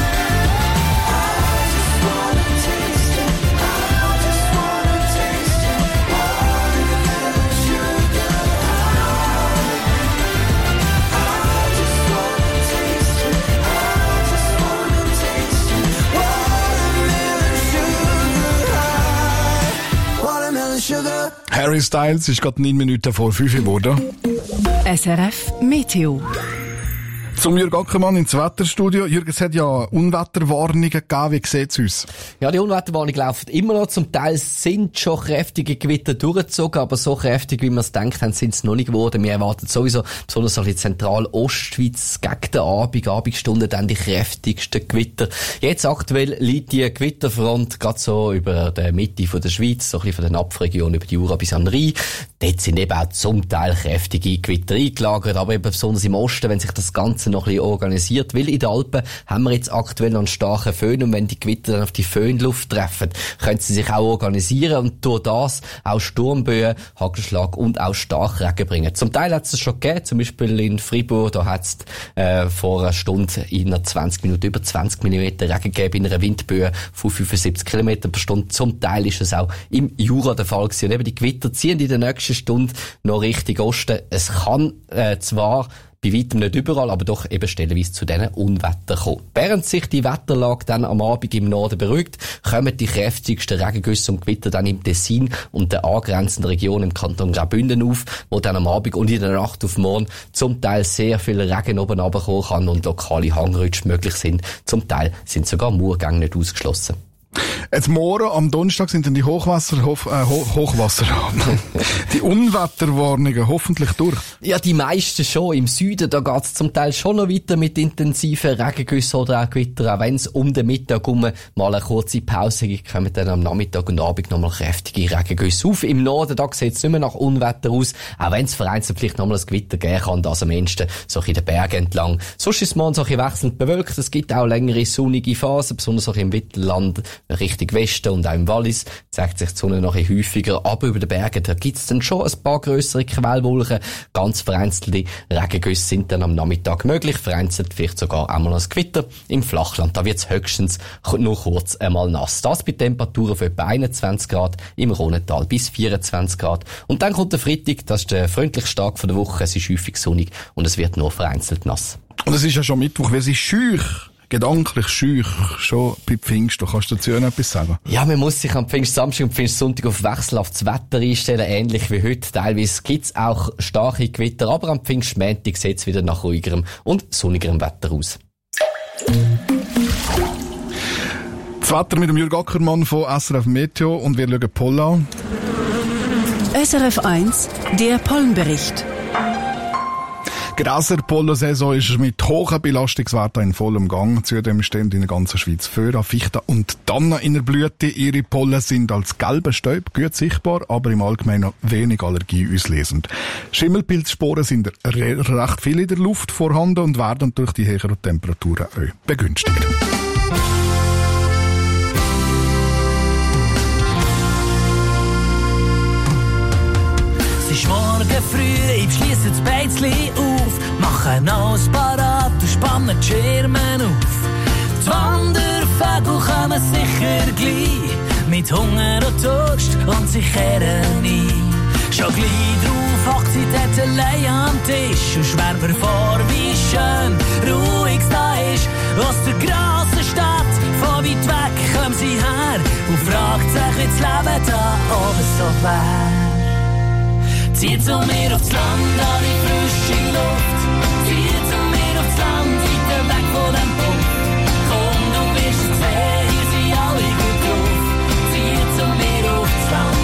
I just wanna taste it, I just wanna taste it, watermelon sugar high. I just wanna taste it, I just wanna taste it, watermelon sugar high, watermelon sugar. Harry Styles ist gerade neun Minuten vor fünf geworden. S R F Meteo. Zum Jürg Ackermann ins Wetterstudio. Jürg, es hat ja Unwetterwarnungen gegeben. Wie sieht es aus? Ja, die Unwetterwarnung läuft immer noch. Zum Teil sind schon kräftige Gewitter durchgezogen, aber so kräftig, wie man es denkt, sind es noch nicht geworden. Wir erwarten sowieso, besonders so in Zentral-Ostschweiz, gegen den Abend, Abendstunden, dann die kräftigsten Gewitter. Jetzt aktuell liegt die Gewitterfront gerade so über der Mitte von der Schweiz, so ein bisschen von den Napfregionen über die Jura bis an den Rhein. Dort sind eben auch zum Teil kräftige Gewitter eingelagert, aber eben besonders im Osten, wenn sich das Ganze noch ein bisschen organisiert, weil in den Alpen haben wir jetzt aktuell noch einen starken Föhn und wenn die Gewitter dann auf die Föhnluft treffen, können sie sich auch organisieren und durch das auch Sturmböen, Hagelschlag und auch Starkregen bringen. Zum Teil hat es schon gegeben, zum Beispiel in Fribourg, da hat es äh, vor einer Stunde in einer zwanzig Minuten über zwanzig Millimeter Regen gegeben, in einer Windböe von fünfundsiebzig Kilometer pro Stunde. Zum Teil ist es auch im Jura der Fall gewesen. Und eben die Gewitter ziehen in der nächsten Stunde noch Richtung Osten. Es kann äh, zwar bei weitem nicht überall, aber doch eben stellenweise zu diesen Unwettern kommen. Während sich die Wetterlage dann am Abend im Norden beruhigt, kommen die kräftigsten Regengüsse und Gewitter dann im Tessin und der angrenzenden Region im Kanton Graubünden auf, wo dann am Abend und in der Nacht auf morgen zum Teil sehr viel Regen oben runterkommen kann und lokale Hangrutsche möglich sind. Zum Teil sind sogar Murgänge nicht ausgeschlossen. Jetzt morgen, am Donnerstag, sind dann die Hochwasser, Hoch, äh, Ho- Hochwasser, die Unwetterwarnungen hoffentlich durch. Ja, die meisten schon. Im Süden, da geht's zum Teil schon noch weiter mit intensiven Regengüssen oder auch Gewitter. Auch wenn es um den Mittag um mal eine kurze Pause gibt, kommen dann am Nachmittag und Abend nochmal kräftige Regengüsse auf. Im Norden, da sieht's nicht mehr nach Unwetter aus, auch wenn es vereinzelt vielleicht nochmal ein Gewitter geben kann, das am ehesten so in den Bergen entlang. Sonst ist es morgen so ein bisschen wechselnd bewölkt. Es gibt auch längere sonnige Phasen, besonders auch im Mittelland, Richtung Westen und auch im Wallis zeigt sich die Sonne noch ein bisschen häufiger. Aber über den Bergen, da gibt's dann schon ein paar grössere Quellwolken. Ganz vereinzelte Regengüsse sind dann am Nachmittag möglich. Vereinzelt vielleicht sogar einmal ein Gewitter. Im Flachland, da wird's höchstens nur kurz einmal nass. Das bei Temperaturen von etwa einundzwanzig Grad, im Rhonental bis vierundzwanzig Grad. Und dann kommt der Freitag, das ist der freundlichste Tag der Woche. Es ist häufig sonnig und es wird nur vereinzelt nass. Und es ist ja schon Mittwoch, wer sich schüch, gedanklich schüch, schon bei Pfingsten. Kannst du dazu noch etwas sagen? Ja, man muss sich am Pfingstsamstag und Pfingstsonntag auf wechselhaftes Wetter einstellen, ähnlich wie heute. Teilweise gibt's auch starke Gewitter, aber am Pfingstmontag sieht's wieder nach ruhigerem und sonnigerem Wetter aus. Das Wetter mit dem Jürg Ackermann von S R F Meteo und wir schauen Pollen an. S R F eins, der Pollenbericht. Gräser-Pollensaison ist mit hohen Belastungswerten in vollem Gang. Zudem stehen in der ganzen Schweiz Föhra, Fichten und Tannen in der Blüte. Ihre Pollen sind als gelber Stäub gut sichtbar, aber im Allgemeinen wenig Allergie auslösend. Schimmelpilzsporen sind re- recht viel in der Luft vorhanden und werden durch die höheren Temperaturen auch begünstigt. Es ist morgen früh, ich schliesse das Beizli auf, mache alles parat und spanne die Schirme auf. Die Wandervögel kommen sicher gleich, mit Hunger und Durst und sie kehren ein. Schon gleich drauf hockt sie dort allein am Tisch und schwärmt mir vor, wie schön ruhig es da ist. Aus der grossen Stadt, von weit weg kommen sie her und fragt sich, wie das Leben da oben so wär. Zieht zu mir aufs Land, an die frische Luft. Zieht zu mir aufs Land, weiter weg von dem Punkt. Komm, du wirst es sehen, hier sind alle gut drauf. Zieht zu mir aufs Land.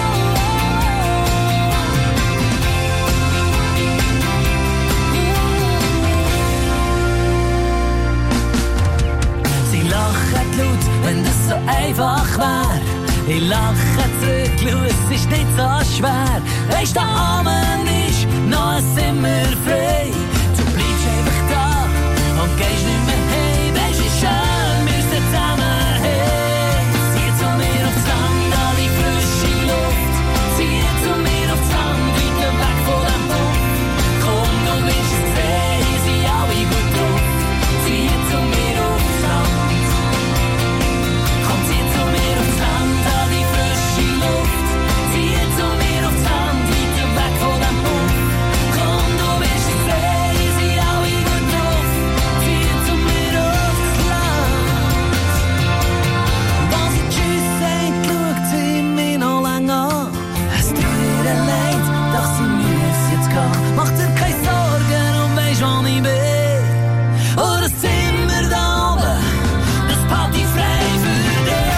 Sie lachen laut, wenn das so einfach wär. Ich lache zurück, schau, es ist nicht so schwer. Weisst, da Amen ist noch ein Zimmer frei. Du bleibst einfach da und gehst nicht mehr heim. Weisst, wie schön wir sind zusammen heim. Zieh zu mir aufs Land, an die frische Luft. Zieh zu mir aufs Land, weiter weg von dem Punkt. Komm, du wirst es sehen, hier sind alle gut drauf. Zieh zu mir aufs Land. Komm, zieh zu mir aufs Land. Luft, zieh zu mir aufs Land, weiter weg von dem Punkt. Komm, du wirst es sehen, hier sind alle gut drauf. Zieh zu mir aufs Land. Und als ich Tschüss sag, schaut sie mich noch lang an. Es tut ihr leid, doch sie muss jetzt gehen. Mach dir keine Sorgen und weisst, wo ich bin. Oh, das Zimmer da oben, das Party frei für dich.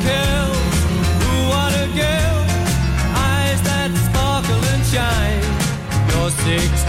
Shine.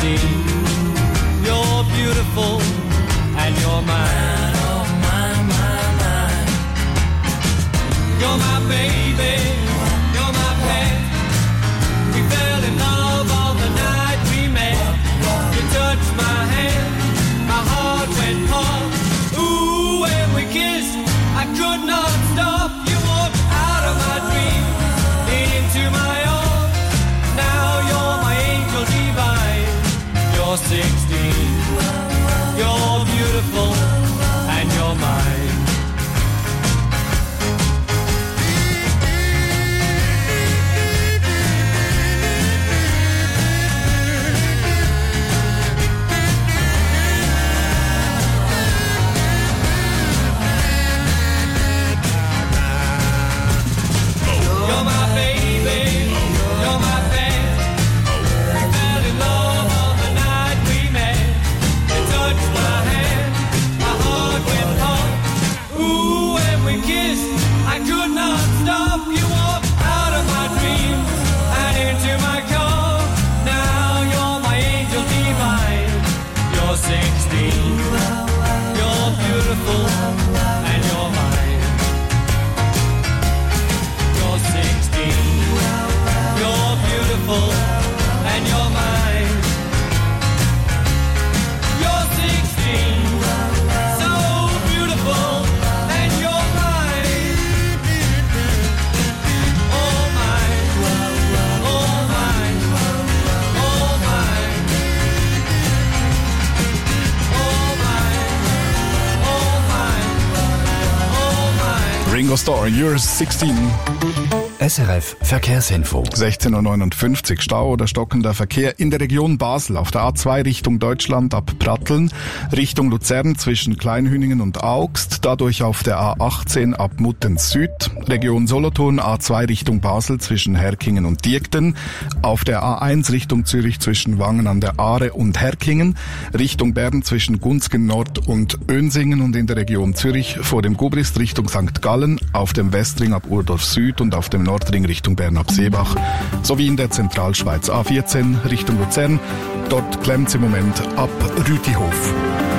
sixteen. You're beautiful and you're mine. Oh, mine, mine, mine. You're my baby, you're my pet. We fell in love on the night we met. You touched my hand, my heart went pump. Ooh, when we kissed, I could not stop. You walked out of my dreams, into my arms. Now you're my angel divine. You're sixteen. You're beautiful and you're mine. You're my baby, you're my best. We fell in love on the night we met. You touched my hand, my heart went pump. Ooh, when we kissed, I could not stop. You walked out of my dreams and into my car. Now you're my angel divine. You're sixteen. You're beautiful and you're mine. You're sixteen. You're beautiful and you're mine. You're sixteen. So beautiful and you're mine. All mine. All mine. All mine. All mine. All mine. All mine. Ringo Starr, you're sixteen. S R F Verkehrsinfo. sechzehn Uhr neunundfünfzig, Stau oder stockender Verkehr in der Region Basel auf der A zwei Richtung Deutschland ab Pratteln, Richtung Luzern zwischen Kleinhüningen und Augst, dadurch auf der A achtzehn ab Muttenz Süd, Region Solothurn A zwei Richtung Basel zwischen Herkingen und Diekten, auf der A eins Richtung Zürich zwischen Wangen an der Aare und Herkingen, Richtung Bern zwischen Gunzgen Nord und Önsingen und in der Region Zürich vor dem Gubrist Richtung Sankt Gallen, auf dem Westring ab Urdorf Süd und auf dem Nordring Richtung Bern ab Seebach, sowie in der Zentralschweiz A vierzehn Richtung Luzern. Dort klemmt's im Moment ab Rütihof.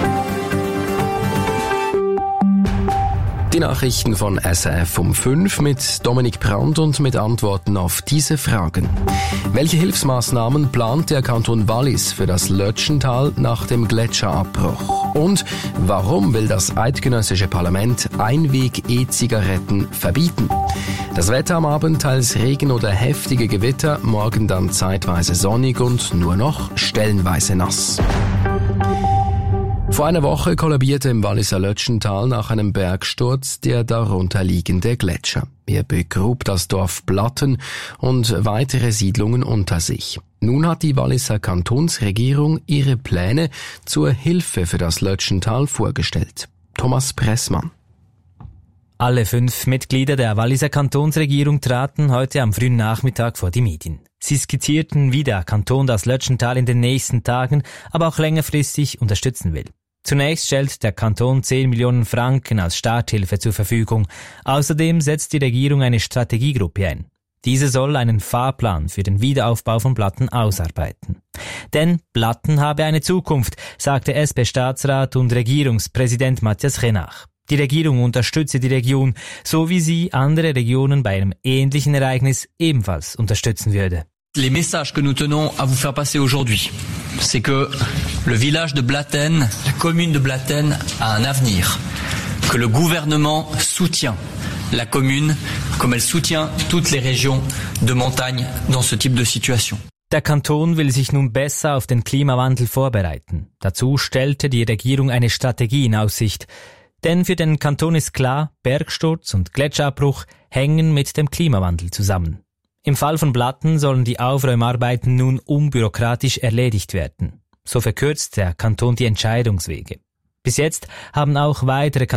Die Nachrichten von S R F um fünf mit Dominik Brandt und mit Antworten auf diese Fragen. Welche Hilfsmaßnahmen plant der Kanton Wallis für das Lötschental nach dem Gletscherabbruch? Und warum will das eidgenössische Parlament Einweg-E-Zigaretten verbieten? Das Wetter am Abend teils Regen oder heftige Gewitter, morgen dann zeitweise sonnig und nur noch stellenweise nass. Vor einer Woche kollabierte im Walliser Lötschental nach einem Bergsturz der darunter liegende Gletscher. Er begrub das Dorf Platten und weitere Siedlungen unter sich. Nun hat die Walliser Kantonsregierung ihre Pläne zur Hilfe für das Lötschental vorgestellt. Thomas Pressmann. Alle fünf Mitglieder der Walliser Kantonsregierung traten heute am frühen Nachmittag vor die Medien. Sie skizzierten, wie der Kanton das Lötschental in den nächsten Tagen, aber auch längerfristig unterstützen will. Zunächst stellt der Kanton zehn Millionen Franken als Starthilfe zur Verfügung. Außerdem setzt die Regierung eine Strategiegruppe ein. Diese soll einen Fahrplan für den Wiederaufbau von Platten ausarbeiten. Denn Platten habe eine Zukunft, sagte S P-Staatsrat und Regierungspräsident Matthias Renach. Die Regierung unterstütze die Region, so wie sie andere Regionen bei einem ähnlichen Ereignis ebenfalls unterstützen würde. Les messages que nous tenons à vous faire passer aujourd'hui, c'est que le village de Blatten, la commune de Blatten a un avenir, que le gouvernement soutient la commune comme elle soutient toutes les régions de montagne dans ce type de situation. Der Kanton will sich nun besser auf den Klimawandel vorbereiten. Dazu stellte die Regierung eine Strategie in Aussicht. Denn für den Kanton ist klar, Bergsturz und Gletscherabbruch hängen mit dem Klimawandel zusammen. Im Fall von Platten sollen die Aufräumarbeiten nun unbürokratisch erledigt werden. So verkürzt der Kanton die Entscheidungswege. Bis jetzt haben auch weitere